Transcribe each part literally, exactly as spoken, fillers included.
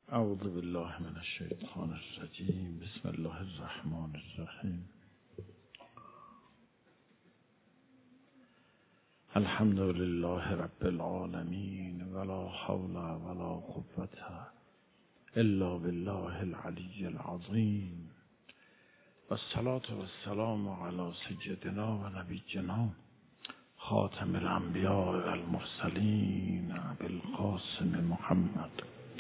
اعوذ بالله من الشیطان الرجیم. بسم الله الرحمن الرحیم. الحمد لله رب العالمین ولا حول ولا قوة الا بالله العلی العظیم. والصلاة والسلام علی سیدنا و نبینا خاتم الانبیاء والمرسلین بالقاسم محمد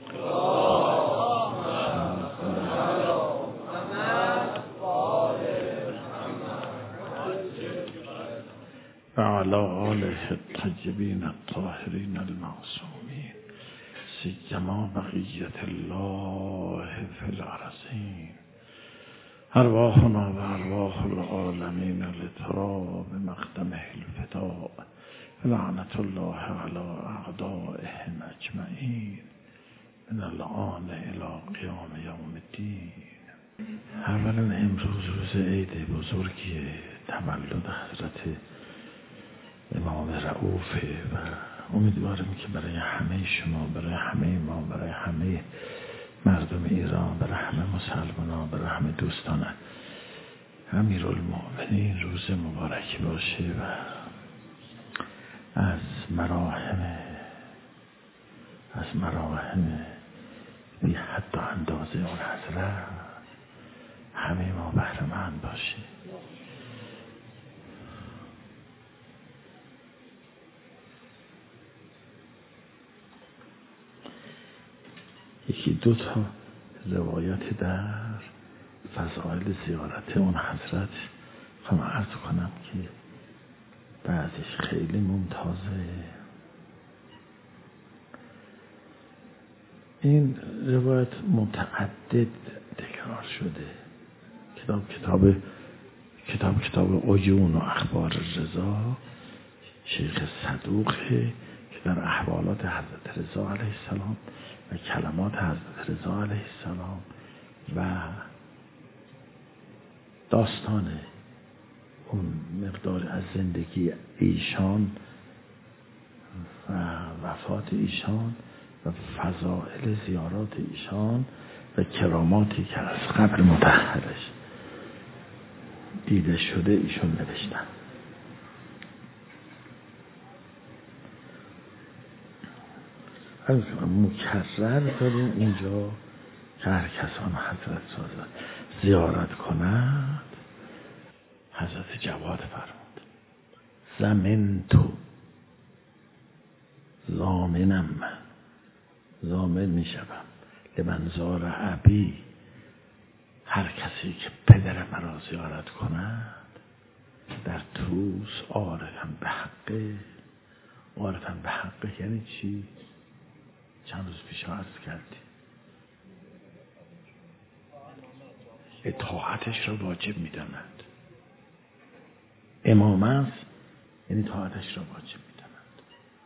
و علی آله الطیبین الطاهرین المعصومین سیما بقیة الله فی الارضین. ارواحنا و ارواح العالمین لتراب مقدمه الفداء لعنت الله علی اعدائهم اجمعین من الآن الی قیام یوم الدین. اولا امروز روز عید بزرگی تولد حضرت امام رؤوفه و امیدوارم که برای همه شما، برای همه ما، برای همه مردم ایران، برای همه مسلمانان، برای همه دوستان امیرالمؤمنین روز مبارکی باشه و از مراحم از مراحم بی حد و اندازه اون حضرت همه ما بهره مند باشیم. یکی دو تا روایت در فضائل زیارت اون حضرت خواهم عرض کنم که بعضیش خیلی ممتازه. این روایت متعدد تکرار شده. کتاب کتاب کتاب کتاب عیون و اخبار رضا شیخ صدوقه که در احوالات حضرت رضا علیه السلام و کلمات حضرت رضا علیه السلام و داستان اون مقدار از زندگی ایشان و وفات ایشان و فضائل زیارات ایشان و کراماتی که از قبر مطهرش دیده شده ایشون نوشتن. مکرر داریم اینجا که هر کسان حضرت را زیارت کند. حضرت جواد فرمود زمین تو ضامنم، من ضامن می شدم لمنظار ابی، هر کسی که پدر مرا زیارت کند در توس عارفم به حقه. عارفم به حقه یعنی چی؟ چند روز پیش عرض کردیم اطاعتش را واجب می داند. امام است یعنی اطاعتش را واجب می داند.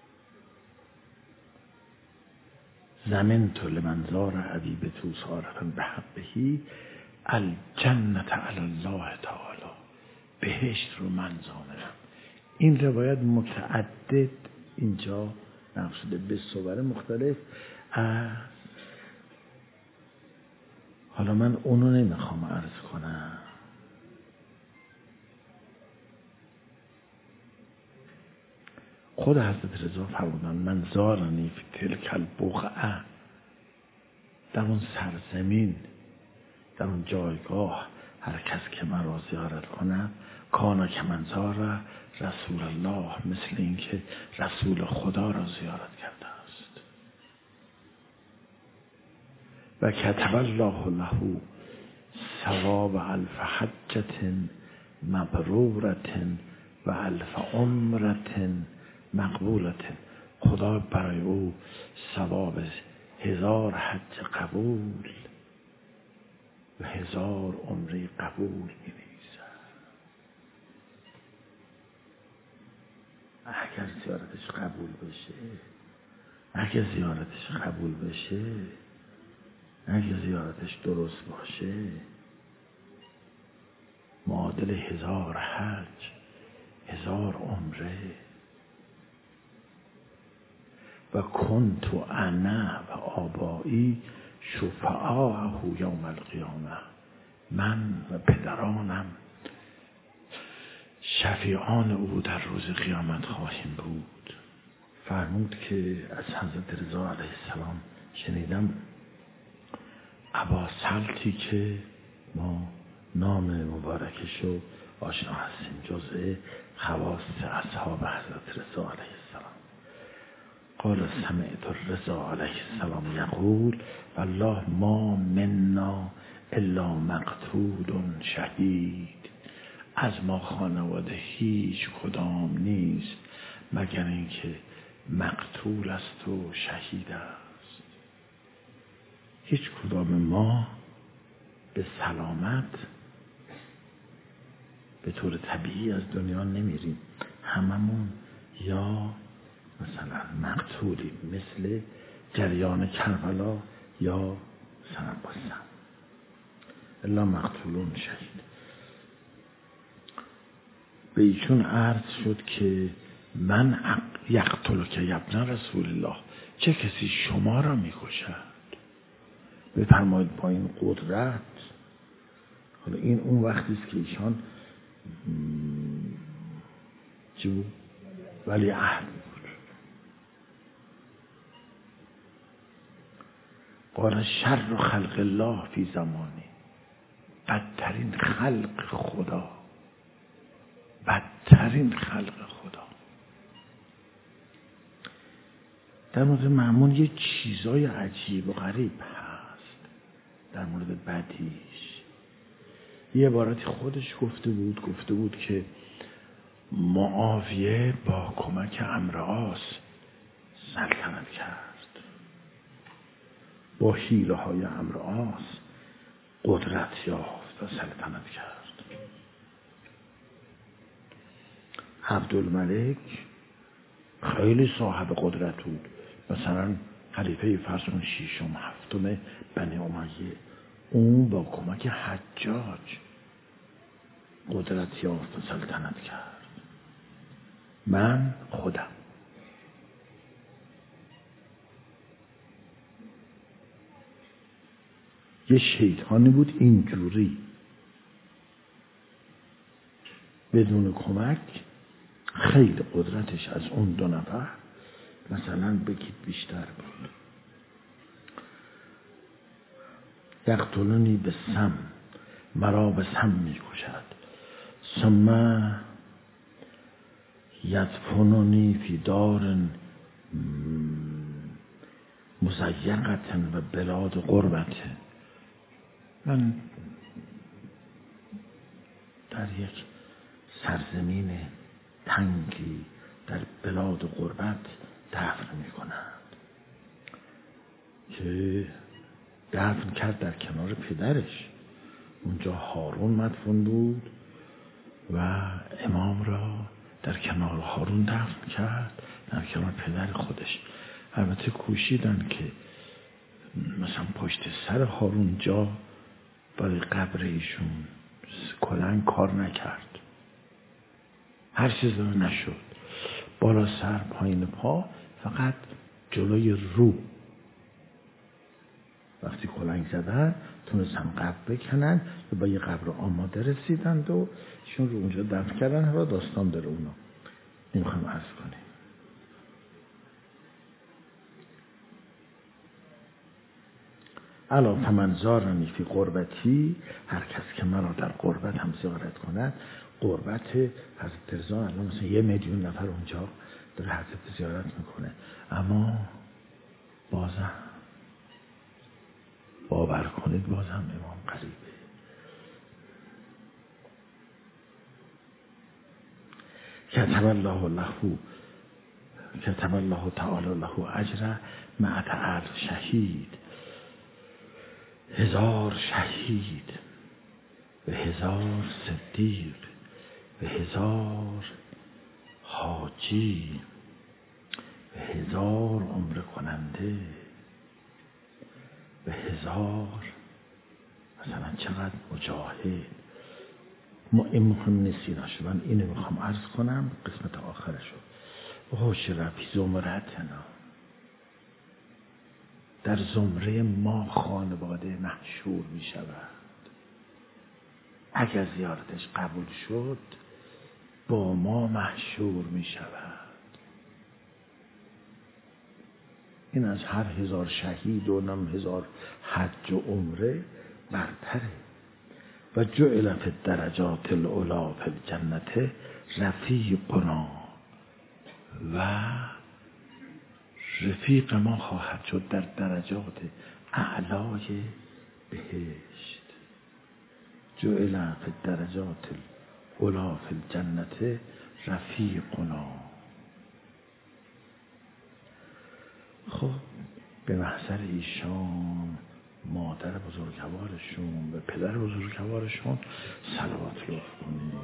زمین تو لمنظار ابی به توس عارفم به حقهی الجنت علی الله تعالی، بهشت رو من ضامنم. این روایت متعدد اینجا نقل شده به صور مختلف. حالا من اونو نمیخوام عرض کنم. خود حضرت رضا فرمودن من زارنی فی تلک البقعه، در اون سرزمین، در اون جایگاه هر کس که من را زیارت کنه کانا که من زار رسول الله، مثل این که رسول خدا را زیارت کرده است. و کتب الله له ثواب الف حجة مبرورة و الف عمرة مقبولة، خدا برای او ثواب هزار حج قبول و هزار عمره قبول می نویسد. اگر زیارتش قبول بشه، اگر زیارتش قبول بشه، اگر زیارتش درست باشه، معادل هزار حج، هزار عمره. و کنت انا و آبایی شفعاءه یوم القیامه، من و پدرانم شفیعان او در روز قیامت خواهیم بود. فرمود که از حضرت رضا علیه السلام شنیدم ابا سلطی که ما نام مبارکش رو آشنا هستیم، جزء خواص اصحاب حضرت رضا علیه السلام. قال سمعت الرضا علیه السلام یقول والله ما منا الا مقتول شهید، از ما خانواده هیچ کدام نیست مگر اینکه مقتول است و شهید است. هیچ کدام ما به سلامت به طور طبیعی از دنیا نمیریم، هممون یا مثلا مقتولیم، مثل جریان کربلا یا مثلا باسم الا مقتولون شهید. به ایشون عرض شد که من یقتل که ابن رسول الله، چه کسی شما را میکشد؟ بفرمایید با این قدرت. حالا این اون وقتی است که ایشان چی بود؟ ولی عهد بود. قال شر خلق الله فی زمانی، بدترین خلق خدا، بدترین خلق خدا. در مورد مأمون یه چیزای عجیب و غریب هست. در مورد بدیش یه عبارتی خودش گفته بود گفته بود که معاویه با کمک عمرو عاص سلطنت کرد، با حیله های عمرو عاص قدرت یافت و سلطنت کرد. عبدالملک خیلی صاحب قدرت بود، مثلا خلیفه فرسون شیشم هفتم بنی امیه، اون با کمک حجاج قدرت یافت و سلطنت کرد. من خودم یه شیطانی بود اینجوری بدون کمک، خیلی قدرتش از اون دو نفر مثلا بگید بیشتر بود. یقتلونی به سم، مرا به سم می کشد، ثم یدفنونی فی دار مزیقت و بلاد غربت، من در یک سرزمین تنگی در بلاد غربت دفن می کنند. که دفن کرد در کنار پدرش، اونجا هارون مدفون بود و امام را در کنار هارون دفن کرد، در کنار پدر خودش. البته کوشیدن که مثلا پشت سر هارون جا برای قبر ایشون کلنگ کار نکرد، هر چیز نشد، بالا سر پایین پا، فقط جلوی رو وقتی کلنگ زدن تونستن قبر بکنن و با یه قبر آماده رسیدند و ایشون رو اونجا دفن کردن. را داستان داره اونا، نمیخوام عرض کنیم. الا فمن زارنی فی قربتی، هر کس که مرا در قربت هم زیارت کند. قربت حضرت رضا الان مثلا یه میلیون نفر اونجا داره حضرت زیارت میکنه، اما بازم باور کنید بازم امام قریبه. کتب الله له کتب الله تعالی له اجر مع الف شهید، هزار شهید و هزار صدیق و هزار حاجی و هزار عمره کننده و هزار مثلا چقدر مجاهد. ما این مهم نسیناشه، من اینو میخوام عرض کنم قسمت آخرشو. هوش رفی زمرتنا، در زمره ما خانواده محشور می شود. اگر زیارتش قبول شد با ما محشور می شود. این از هر هزار شهید و نم هزار حج و عمره برتره. و جعل فی الدرجات العلی فی الجنة رفیقنا، و رفیق ما خواهد شد در درجات اعلای بهشت. جعل فی الدرجات العلی فی الجنة رفیقنا. خب به محضر ایشان مادر بزرگوارشون و پدر بزرگوارشون صلوات لطف کنید.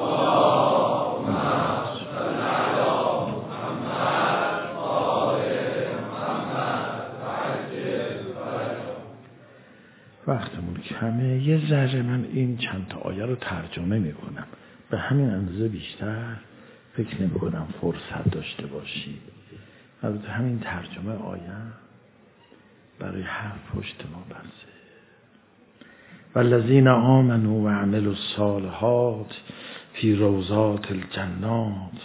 وقتمون کمه، یه ذره من این چند تا آیه رو ترجمه میکنم، به همین اندازه بیشتر فکر نمی کنم فرصت داشته باشید. البته همین ترجمه آیه برای هر پشت ما بسه. والذین آمنوا و عملوا الصالحات فی روضات الجنات.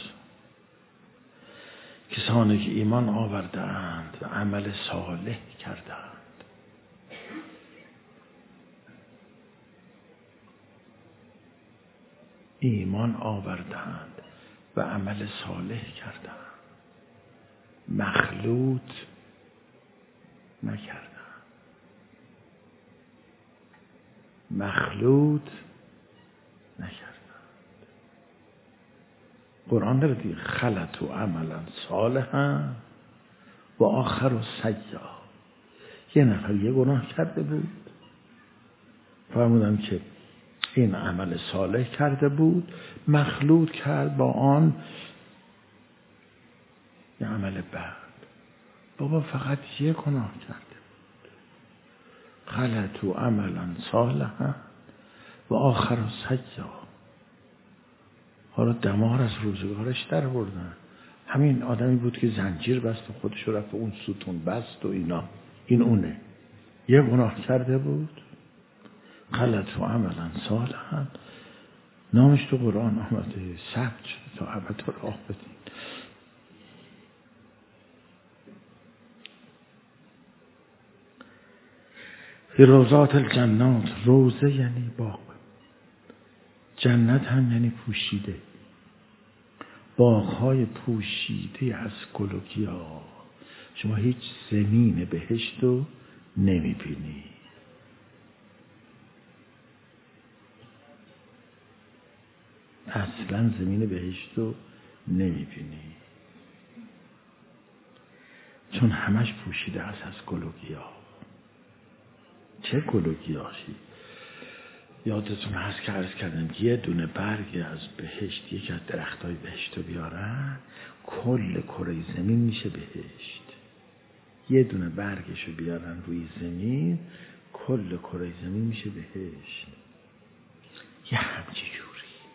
کسانی که ایمان آورده اند و عمل صالح کردند. ایمان آوردند و عمل صالح کردند، مخلوط نکردند. مخلوط نکردند. قرآن داره دیگه، خلط و عملا صالحا و آخر و سیئا. یه نفر یه گناه کرده بود، فرمودن که این عمل صالح کرده بود، مخلوط کرد با آن یه عمل بد. بابا فقط یه گناه کرده بود. خلط و عملا صالحا و آخر و سیئا. حالا دمار از روزگارش در بردن. همین آدمی بود که زنجیر بست و خودش رو رفت اون ستون بست و اینا. این اونه. یه گناه کرده بود، خلط و عملا صالحا، نامش تو قرآن آمده، ثبت شده تا ابد راه بدین. فی روضات الجنات. روضه یعنی باغ، جنت هم یعنی پوشیده، باغ‌های پوشیده از گل و گیاه. شما هیچ زمین بهشت رو نمی‌بینی. اصلا زمین بهشت رو نمی‌بینی، چون همش پوشیده است از گل و گیاه. چه گل و گیاهی؟ یادتون هست که عرض کردم یه دونه برگ از بهشت، یکی از درختای بهشت رو بیارن، کل کره زمین میشه بهشت. یه دونه برگش رو بیارن روی زمین، کل کره زمین میشه بهشت. یه همچی جوری.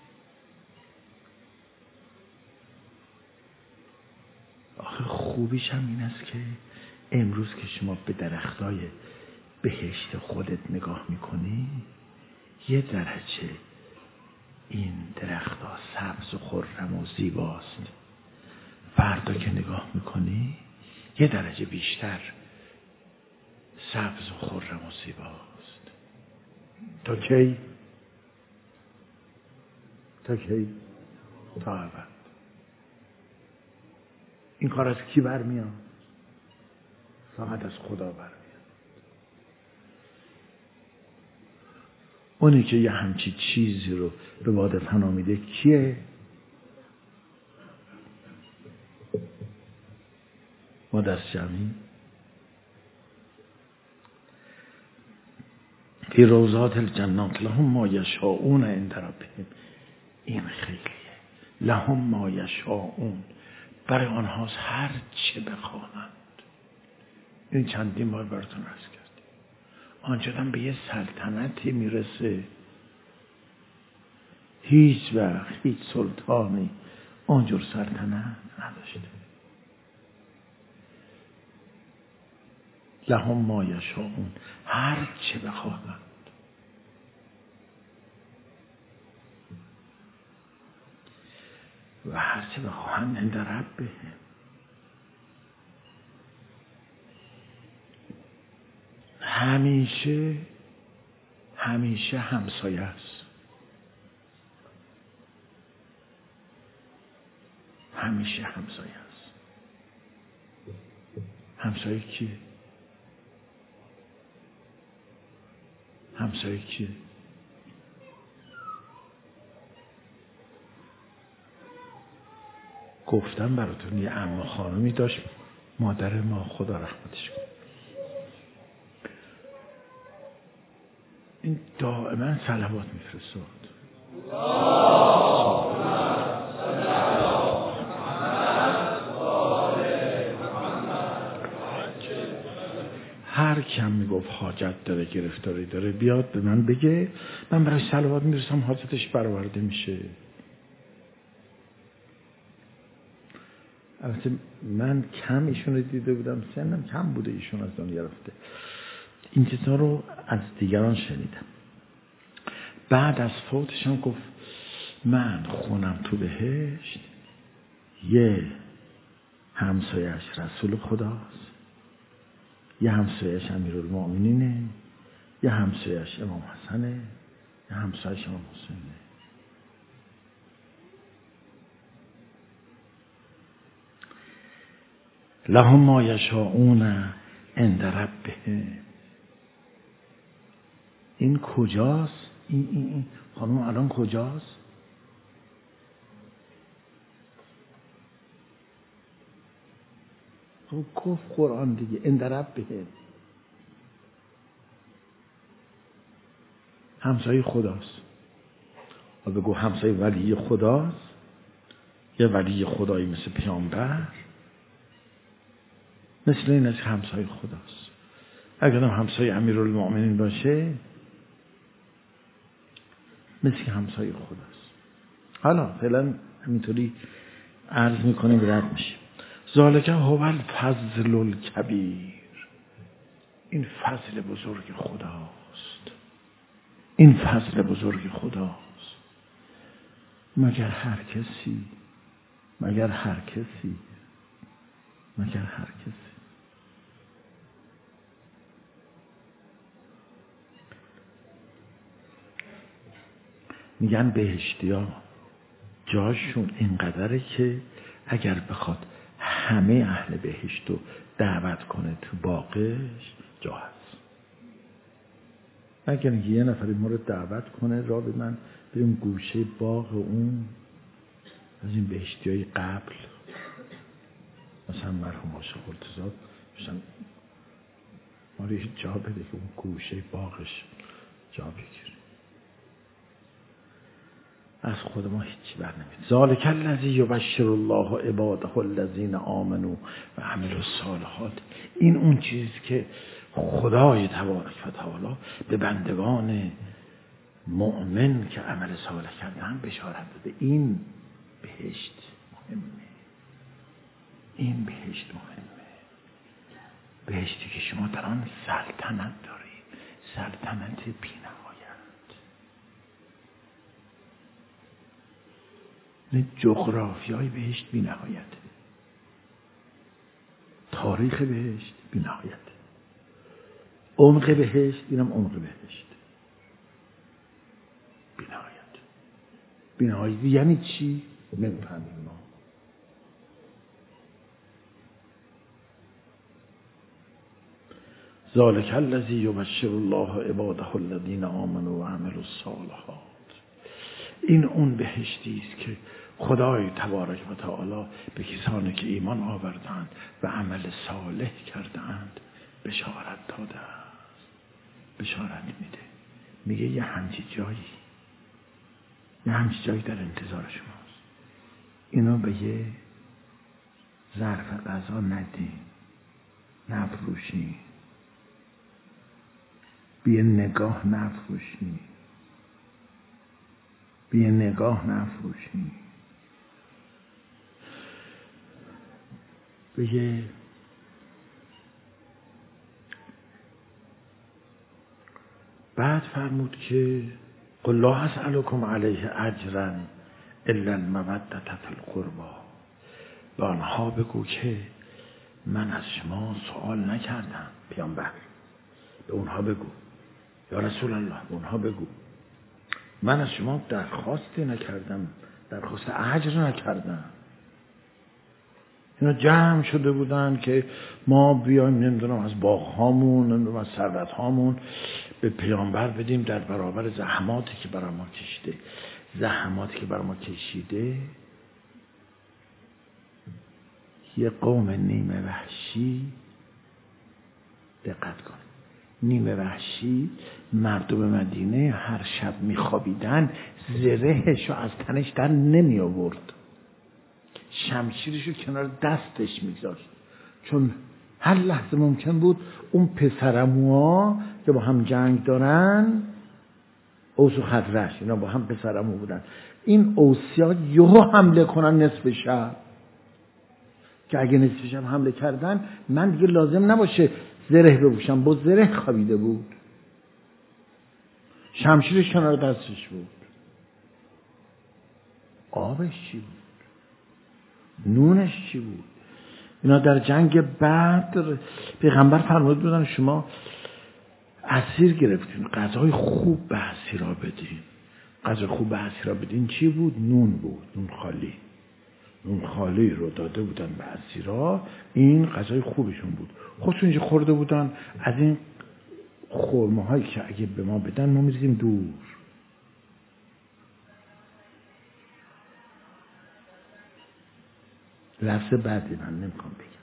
آخه خوبیش هم این است که امروز که شما به درختای بهشت خودت نگاه میکنی، یه درجه این درخت‌ها سبز و خرم و زیباست. فردا که نگاه میکنی یه درجه بیشتر سبز و خرم و زیباست. تا کی؟ تا کی؟ تا ابد. این کار از کی برمیاد؟ فقط از خدا برمیاد. اونی که یه همچی چیزی رو به باد فنا میده کیه؟ ما دست جمعی. فی روضات الجنات لهم ما یشاءون عند ربهم. این خیلیه. لهم ما یشاءون، برای آنهاست هر چه بخواهند. این چندین بار براتون عرض کردم. آنجا هم به یه سلطنتی میرسه، هیچ وقت هیچ سلطانی اونجور سلطنت نداشته. لهم ما یشاءون، هر چه بخواهند. و هر چه بخواهند عند ربهم، همیشه همیشه همسایه است. همیشه همسایه است. همسایه کیه؟ همسایه کیه؟ گفتم براتون یه عمه خانمی داشت، مادر ما خدا رحمتش کنه، این دائما صلوات میفرستاد. هر کم میگفت حاجت داره، گرفتاری داره، بیاد به من بگه، من برای صلوات میرسم، حاجتش برآورده میشه. البته من کم ایشون رو دیده بودم، سنم کم بوده، ایشون از دنیا رفته. این چیزا رو از دیگران شنیدم. بعد از فوتش هم گفت من خونم تو بهشت، یه همسایش رسول خداست، یه همسایش امیرالمومنینه، یه همسایش امام حسنه، یه همسایش امام حسینه. لهم ما یشاءون عند ربهم. این کجاست؟ این این این خانم الان کجاست؟ خب گفت قرآن دیگه عند ربهم، همسایه خداست. و بگو همسایه ولی خداست، یه ولی خدایی مثل پیامبر، مثل این از همسایه خداست. اگر هم همسایه امیرالمومنین باشه، مثل همسایه خداست. حالا فعلا همینطوری عرض میکنیم رد میشیم. ذالک هو الفضل الکبیر، این فضل بزرگ خداست، این فضل بزرگ خداست. مگر هر کسی مگر هر کسی مگر هر کسی میگن بهشتیا جاشون اینقدره که اگر بخواد همه اهل بهشت رو دعوت کنه تو باغش جا هست. اگر یه نفری ما رو دعوت کنه را به من بریم گوشه باغ اون از این بهشتی های قبل، مثلا مرحوم عاشق التزاد مثلا ما رو یه جا بده که اون گوشه باغش جا بگیره، از خود ما هیچی بر نمید. ذالک الذی یبشر الله عباده الذین آمنوا و عملوا الصالحات. این اون چیز که خدای تبارک و تعالی به بندگان مؤمن که عمل صالح کردن بشارت داده. این بهشت مهمه، این بهشت مهمه، بهشتی که شما در آن سلطنت دارید، سلطنت بی‌نهایت. نه جغرافیای بهشت بی‌نهایت، تاریخ بهشت بی‌نهایت، عمق بهشت، اینم عمق بهشت بی‌نهایت. بی‌نهایت یعنی چی؟ نمی‌فهمیم ما. ذالک الذی یبشر الله عباده الذین آمنوا و عملوا الصالحات. این اون بهشتی است که خدای تبارک و تعالی به کسانی که ایمان آوردند و عمل صالح کردند بشارت داده است. بشارت میده، میگه یه همچی جایی یه همچی جایی در انتظار شماست. اینو به یه ظرف غذا ندین، نفروشین، به یه نگاه نفروشین، به یه نگاه نفروشین، به یه بعد فرمود که قل لا اسألکم علیه اجرا الا المودة فی القربى. به آنها بگو که من از شما سوال نکردم. پیامبر به اونها بگو، یا رسول الله به اونها بگو من از شما درخواستی نکردم، درخواست اجر نکردم. اینا جمع شده بودن که ما بیایم نمیدونم از باغهامون، نمیدونم از ثروتهامون به پیامبر بدیم در برابر زحماتی که برای ما کشیده. زحماتی که برای ما کشیده یه قوم نیمه وحشی. دقت کن، نیمه وحشی مردم مدینه هر شب میخوابیدن زرهشو از تنش در نمی آورد، شمشیرشو کنار دستش میگذاشت، چون هر لحظه ممکن بود اون پسرموها که با هم جنگ دارن، اوس و خزرج اینا با هم پسرمو بودن، این اوسیا یهو حمله کنن نصف شب، که اگه نصف شب حمله کردن من دیگه لازم نباشه زره بپوشم. با زره خوابیده بود، شمشیرش کنار دستش بود. آبش چی بود؟ نونش چی بود؟ اینا در جنگ بدر پیغمبر فرمود بودن شما اسیر گرفتین، غذای خوب به اسیرا بدین. غذای خوب به اسیرا بدین چی بود؟ نون بود، نون خالی. نون خالی رو داده بودن به اسیرا، این غذای خوبشون بود. خودشون اینجا خورده بودن از این خرمه هایی که اگه به ما بدن ما میریزیم دور. لفظ بعدی من نمیخوام بگم.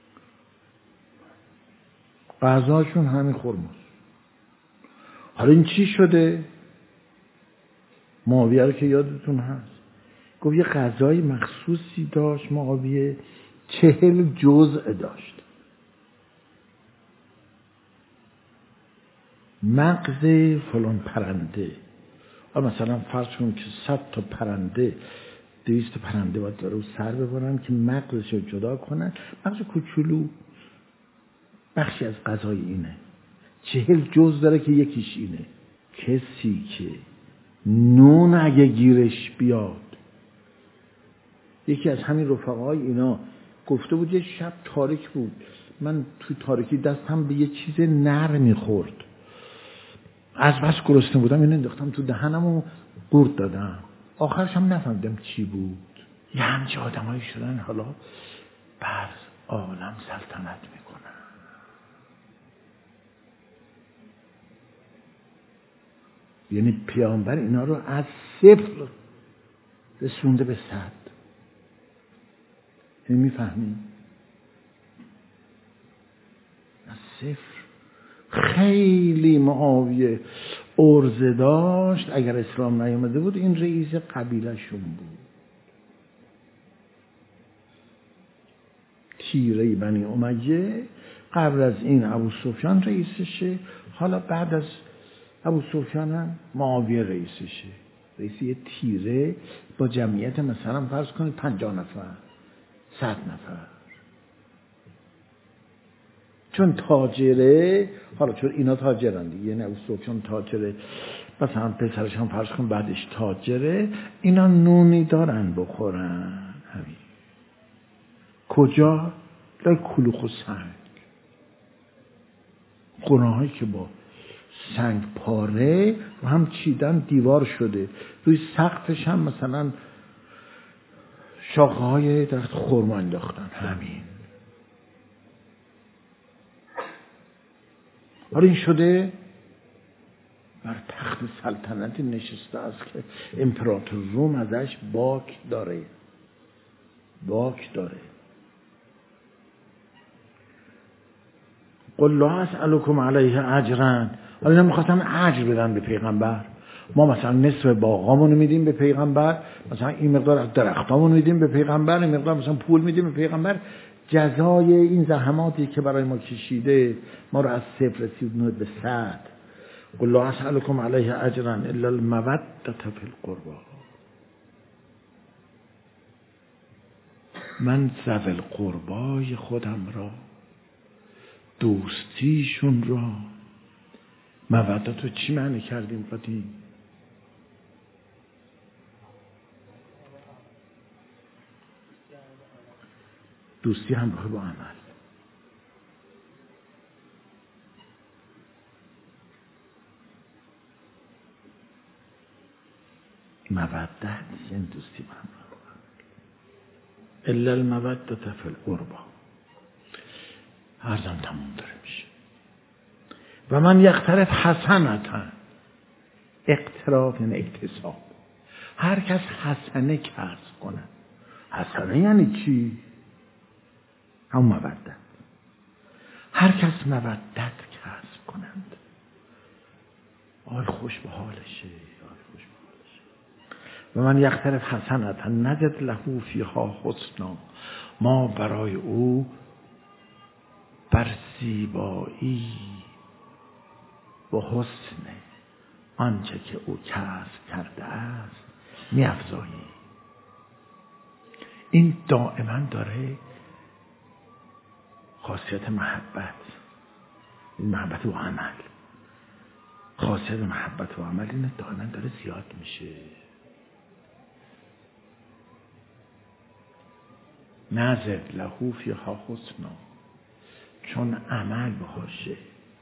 غذاشون همین خرمه. حالا این چی شده؟ معاویه رو که یادتون هست گفت یه غذای مخصوصی داشت معاویه، چهل جزء داشت. مغز فلان پرنده، مثلا فرض کن که صد تا پرنده، دویست پرنده باید داره و سر ببرن که مغزش رو جدا کنن. مغز کوچولو بخشی از غذای اینه، چهل جزء داره که یکیش اینه. کسی که نون اگه گیرش بیاد، یکی از همین رفقای اینا گفته بود یه شب تاریک بود، من توی تاریکی دستم به یه چیز نر میخورد، از بس گرسنه بودم اینو انداختم تو دهنم و قورت دادم، آخرش هم نفهمیدم چی بود. یه همچه آدمایی شدن حالا بر عالم سلطنت میکنن. یعنی پیامبر اینا رو از صفر رسونده به صد. یعنی میفهمیم از صفر. خیلی معاویه عرضه داشت، اگر اسلام نیامده بود این رئیس قبیله شون بود، تیره بنی امیه. قبل از این ابو سفیان رئیسشه، حالا بعد از ابو سفیان هم معاویه رئیسشه. رئیس یه تیره با جمعیت مثلا فرض کنید پنجاه نفر، صد نفر. چون تاجره، حالا چون اینا تاجرن دیگه، یعنی ابو سفیان تاجره، مثلا پسرش هم فرض کن بعدش تاجره، اینا نونی دارن بخورن. همین کجا؟ در کلوخ و سنگ، خونه‌هایی که با سنگ پاره و هم چیدن دیوار شده، روی سقفش هم مثلا شاخه های درخت خرما انداختن. همین. حالا این شده بر تخت سلطنت نشسته است که امپراتور روم ازش باک داره، باک داره. قل لا اسألکم علیه اجرا. حالا اینا میخواستن اجر بدن به پیغمبر. ما مثلا نصف باغامونو میدیم به پیغمبر، مثلا این مقدار از درختامونو میدیم به پیغمبر، این مقدار مثلا پول میدیم به پیغمبر، جزای این زحماتی که برای ما کشیده ما رو از صفر رسوند به صد. قل لا اسألکم علیه اجرا الا المودة فی القربى. من ذوی القربای خودم را، دوستیشون را مودت رو چی معنی کردیم قدیم؟ دوستی همراه با عمل. مودت یعنی دوستی با همراه با عمل. الا المودت فی القربی. عرضم تموم داره میشه. و من یقترف حسنتا. اقتراف یعنی اکتساب. هر کس حسنه کسب کنه. حسنه یعنی چی؟ همون مودت. هر کس مودت کسب کنند آی خوش به حالشه، آی خوش به حالشه. و من یقترف حسنتا نجد له فیها حسنا. ما برای او بر زیبایی و حسن آنچه که او کسب کرده است می افزایی. این دائما داره خاصیت محبت، این محبت و عمل، خاصیت محبت و عمل اینه دائما داره زیاد میشه. نزد له فیها حسنا، چون عمل باشه،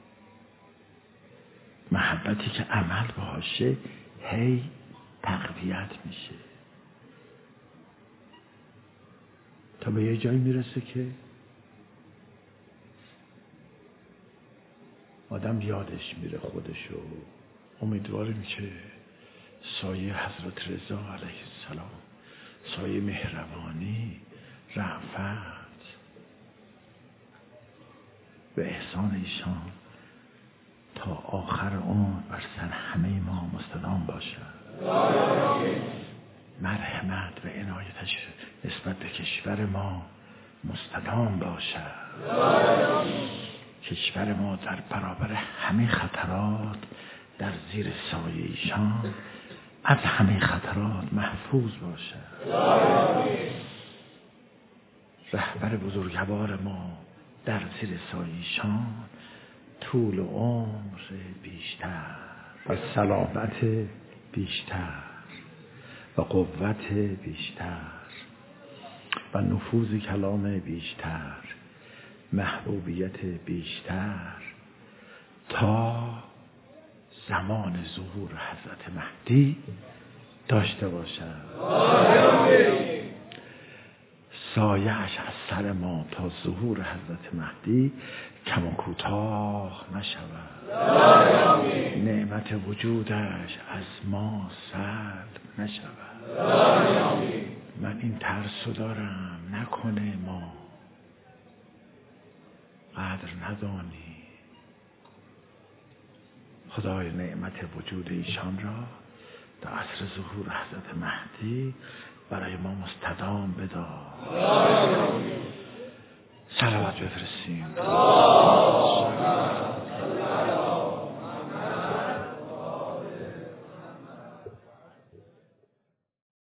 محبتی که عمل باشه هی تقویت میشه تا به یه جایی میرسه که آدم یادش میره خودشو. امیدواریم که سایه حضرت رضا علیه السلام، سایه مهربانی، رأفت و احسان ایشان تا آخر عمر بر سر همه ما مستدام باشد. مرحمت و عنایتش نسبت به کشور ما مستدام باشد. کشور ما در برابر همه خطرات در زیر سایه ایشان از همه خطرات محفوظ باشد. رهبر بزرگوار ما در زیر سایه ایشان طول و عمر بیشتر و سلامت بیشتر و قوت بیشتر و نفوذ کلام بیشتر، محبوبیت بیشتر تا زمان ظهور حضرت مهدی داشته باشد. سایه‌اش از سر ما تا ظهور حضرت مهدی کم و کوتاه نشود. نعمت وجودش از ما سلب نشود. من این ترسو دارم نکنه ما قدر ندانی. خدای نعمت وجود ایشان را در عصر ظهور حضرت مهدی برای ما مستدام بدار. صلوات بفرستیم.